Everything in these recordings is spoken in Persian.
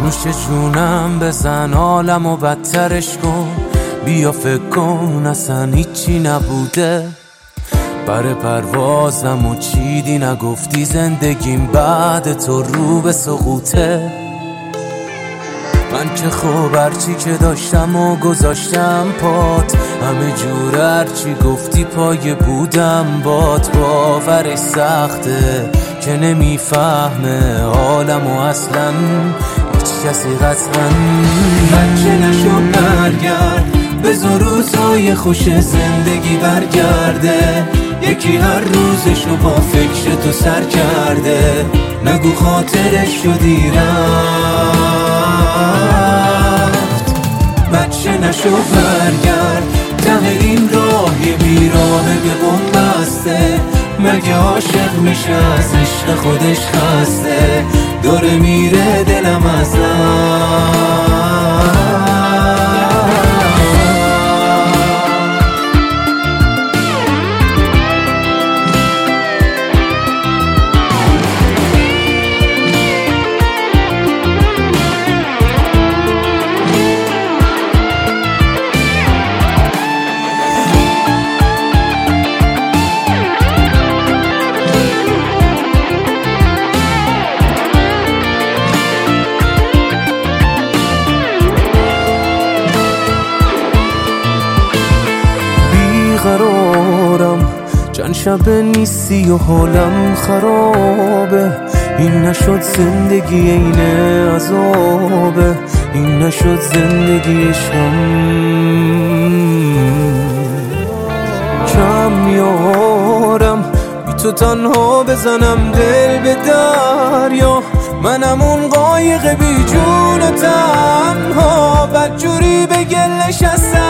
نوش جونم بزن عالمو بدترش کن، بیا فکر کن اصلا هیچی نبوده. بر پروازم و چیدی نگفتی زندگیم بعد تو رو به سقوطه. من که خوب هرچی که داشتم و گذاشتم پات، همه جور هرچی گفتی پای بودم بات. باورش سخته که نمیفهمه حالم و اصلا هیچ کسی قطعا. بچه نشو برگرد، بذار روزای خوش زندگی برگرده. یکی هر روزشو با فکر تو سر کرده، نگو خاطرش رو دیرفت. بچه نشو برگرد، ته این راه یه بیراه به بنبسته. مگه عاشق میشه از عشق خودش خسته، داره میره دلم از قرارم. چند شب نیستی و حالم خرابه، این نشد زندگی این عذابه، این نشد زندگی عشقم. کم میارم بی تو تنها بزنم دل به دریا، منم اون قایق بی جون و تنها، بدجوری به گلش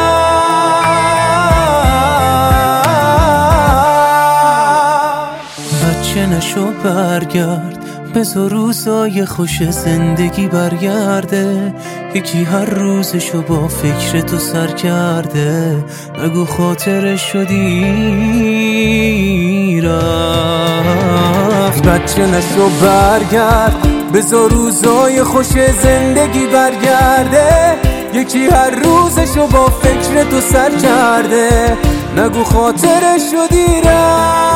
بچه نشو برگرد، بذار روزای خوش زندگی برگرده. یکی هر روزشو با فکر تو سر کرده، نگو خاطرش رو دیرفت. بچه نشو برگرد، بذار روزای خوش زندگی برگرده. یکی هر روزشو با فکر تو سر کرده، نگو خاطرش رو دیرفت.